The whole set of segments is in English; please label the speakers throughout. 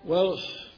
Speaker 1: Well,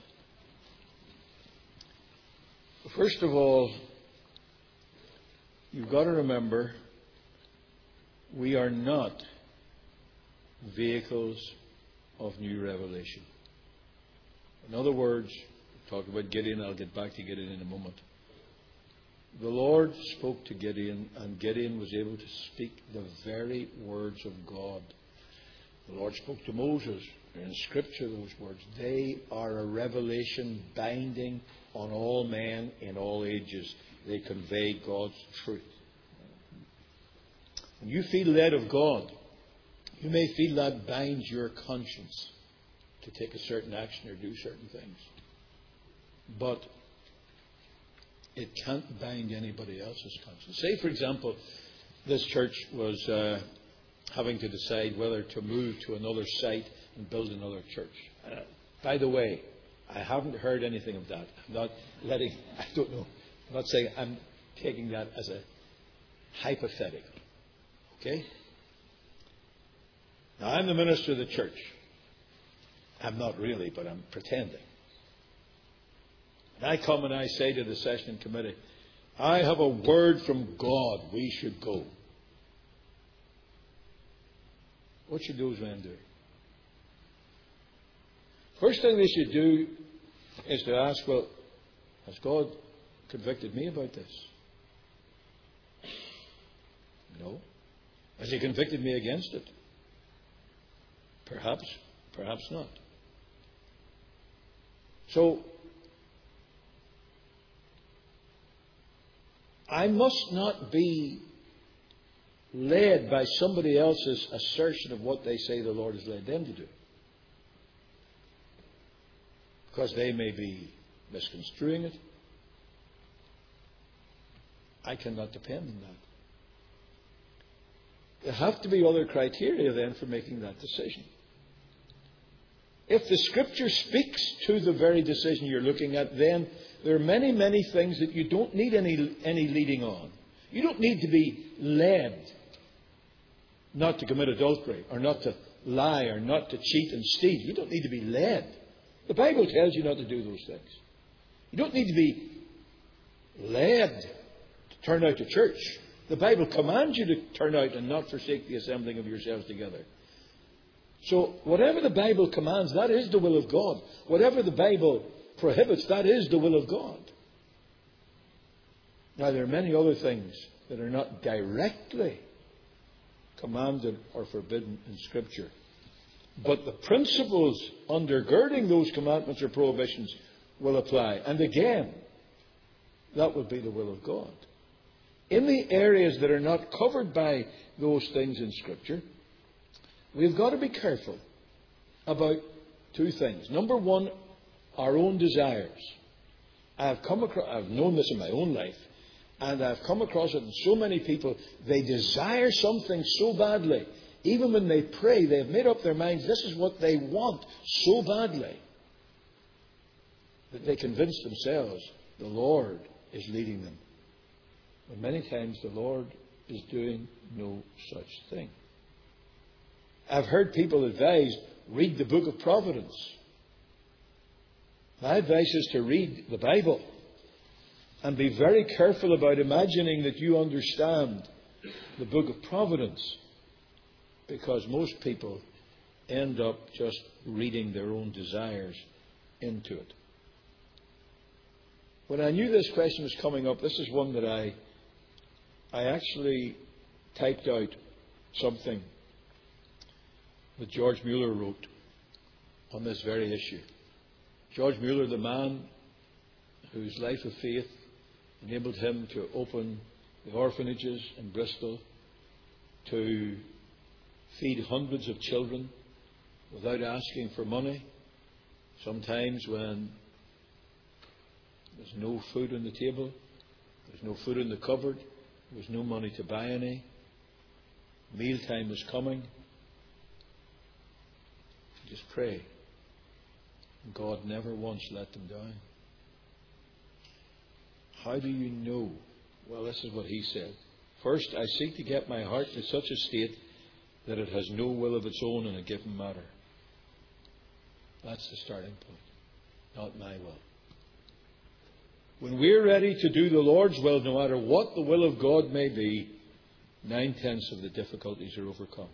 Speaker 1: first of all, you've got to remember we are not vehicles of new revelation. In other words, we talked about Gideon. I'll get back to Gideon in a moment. The Lord spoke to Gideon, and Gideon was able to speak the very words of God. The Lord spoke to Moses. In Scripture, those words, they are a revelation binding on all men in all ages. They convey God's truth. When you feel led of God, you may feel that binds your conscience to take a certain action or do certain things. But it can't bind anybody else's conscience. Say, for example, this church was having to decide whether to move to another site and build another church. By the way, I haven't heard anything of that. I don't know. I'm not saying, I'm taking that as a hypothetical. Okay? Now, I'm the minister of the church. I'm not really, but I'm pretending. And I come and I say to the session committee, I have a word from God. We should go. What should those men do? First thing they should do is to ask, well, has God convicted me about this? No. Has He convicted me against it? Perhaps, perhaps not. So, I must not be led by somebody else's assertion of what they say the Lord has led them to do. Because they may be misconstruing it. I cannot depend on that. There have to be other criteria then for making that decision. If the Scripture speaks to the very decision you're looking at, then there are many, many things that you don't need any leading on. You don't need to be led not to commit adultery or not to lie or not to cheat and steal. You don't need to be led. The Bible tells you not to do those things. You don't need to be led to turn out to church. The Bible commands you to turn out and not forsake the assembling of yourselves together. So whatever the Bible commands, that is the will of God. Whatever the Bible prohibits, that is the will of God. Now, there are many other things that are not directly commanded or forbidden in Scripture. But the principles undergirding those commandments or prohibitions will apply. And again, that would be the will of God. In the areas that are not covered by those things in Scripture, we've got to be careful about two things. Number one, our own desires. I've known this in my own life, and I've come across it in so many people. They desire something so badly. Even when they pray, they've made up their minds this is what they want so badly that they convince themselves the Lord is leading them. But many times the Lord is doing no such thing. I've heard people advise, read the book of Providence. My advice is to read the Bible and be very careful about imagining that you understand the book of Providence, because most people end up just reading their own desires into it. When I knew this question was coming up, this is one that I actually typed out something that George Mueller wrote on this very issue. George Mueller, the man whose life of faith enabled him to open the orphanages in Bristol, to feed hundreds of children without asking for money, sometimes when there's no food on the table, there's no food in the cupboard, there's no money to buy any, mealtime is coming. Just pray. God never once let them down. How do you know? Well, this is what he said. First, I seek to get my heart to such a state that it has no will of its own in a given matter. That's the starting point. not my will. When we're ready to do the Lord's will, no matter what the will of God may be, 9/10 of the difficulties are overcome.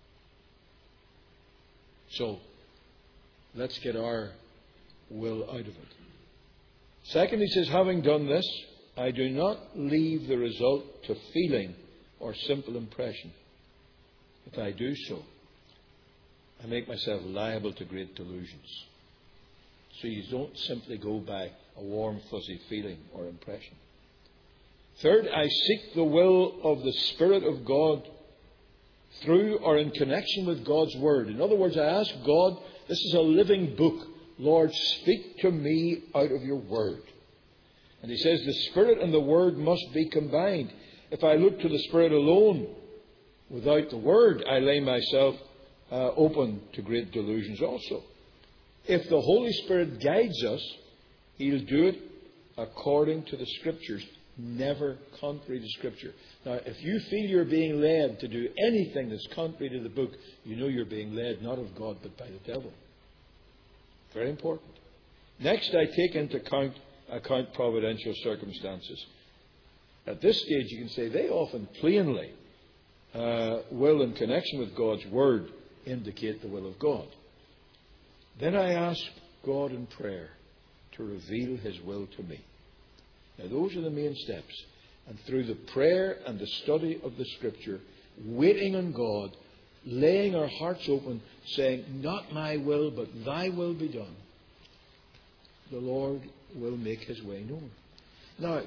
Speaker 1: So, let's get our will out of it. Second, he says, having done this, I do not leave the result to feeling or simple impression. If I do so, I make myself liable to great delusions. So you don't simply go by a warm, fuzzy feeling or impression. Third, I seek the will of the Spirit of God through or in connection with God's Word. In other words, I ask God, this is a living book. Lord, speak to me out of your Word. And he says the Spirit and the Word must be combined. If I look to the Spirit alone, without the Word, I lay myself open to great delusions also. If the Holy Spirit guides us, He'll do it according to the Scriptures, never contrary to Scripture. Now, if you feel you're being led to do anything that's contrary to the book, you know you're being led not of God but by the devil. Very important. Next, I take into account providential circumstances. At this stage, you can say they often plainly will, in connection with God's Word, indicate the will of God. Then I ask God in prayer to reveal His will to me. Now, those are the main steps. And through the prayer and the study of the Scripture, waiting on God, laying our hearts open, saying, not my will, but thy will be done, the Lord will make His way known. Now,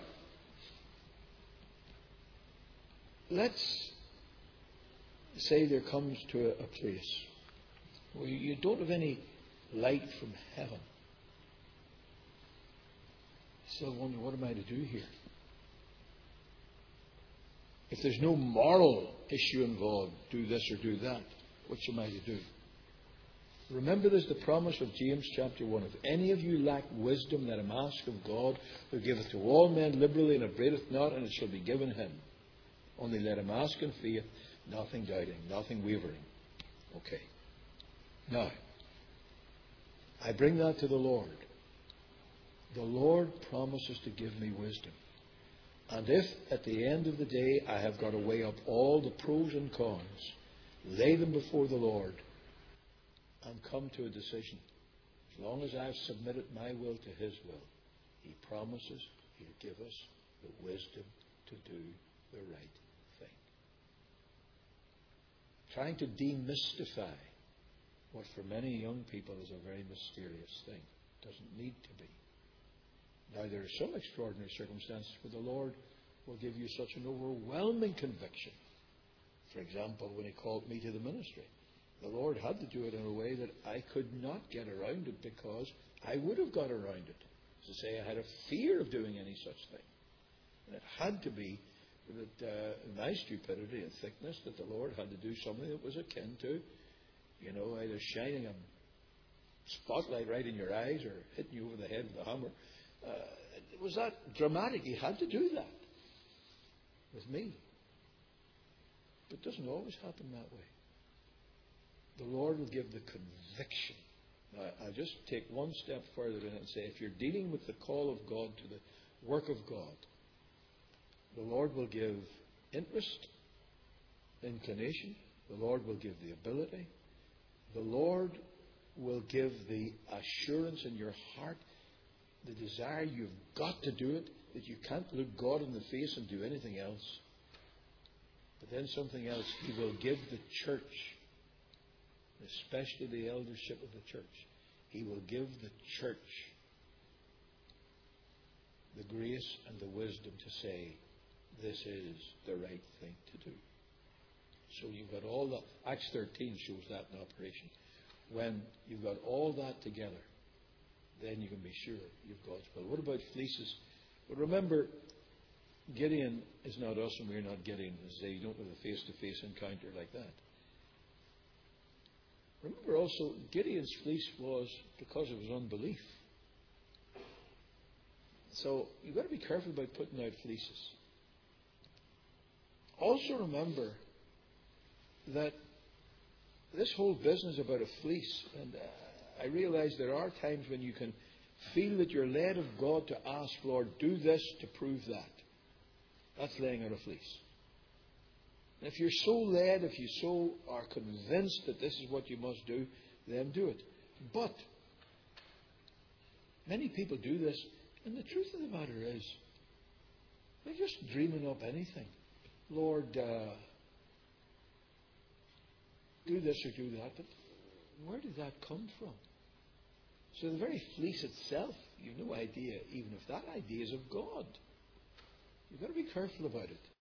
Speaker 1: let's say there comes to a place where you don't have any light from heaven. You still wonder, what am I to do here? If there's no moral issue involved, do this or do that, what am I to do? Remember, there's the promise of James chapter 1. If any of you lack wisdom, let him ask of God, who giveth to all men liberally and upbraideth not, and it shall be given him. Only let him ask in faith, nothing doubting, nothing wavering. Okay. Now, I bring that to the Lord. The Lord promises to give me wisdom. And if at the end of the day I have got to weigh up all the pros and cons, lay them before the Lord, and come to a decision, as long as I've submitted my will to His will, He promises He'll give us the wisdom to do the right thing. Trying to demystify what for many young people is a very mysterious thing. Doesn't need to be. Now, there are some extraordinary circumstances where the Lord will give you such an overwhelming conviction. For example, when He called me to the ministry, the Lord had to do it in a way that I could not get around it, because I would have got around it. As I say, I had a fear of doing any such thing. And it had to be that my stupidity and thickness, that the Lord had to do something that was akin to, either shining a spotlight right in your eyes or hitting you over the head with a hammer. It was that dramatic. He had to do that with me. But it doesn't always happen that way. The Lord will give the conviction. Now, I'll just take one step further in it and say, if you're dealing with the call of God to the work of God, the Lord will give interest, inclination. The Lord will give the ability. The Lord will give the assurance in your heart, the desire you've got to do it, that you can't look God in the face and do anything else. But then something else, He will give the church, especially the eldership of the church, He will give the church the grace and the wisdom to say, this is the right thing to do. So you've got all that. Acts 13 shows that in operation. When you've got all that together, then you can be sure you've God's will. What about fleeces? But remember, Gideon is not us and we're not Gideon. As they don't have a face-to-face encounter like that. Remember also, Gideon's fleece was because of his unbelief. So you've got to be careful about putting out fleeces. Also remember that this whole business about a fleece, and I realize there are times when you can feel that you're led of God to ask, Lord, do this to prove that. That's laying out a fleece. And if you're so led, if you so are convinced that this is what you must do, then do it. But many people do this, and the truth of the matter is, they're just dreaming up anything. Lord, do this or do that. But where did that come from? So the very fleece itself, you've no idea even if that idea is of God. You've got to be careful about it.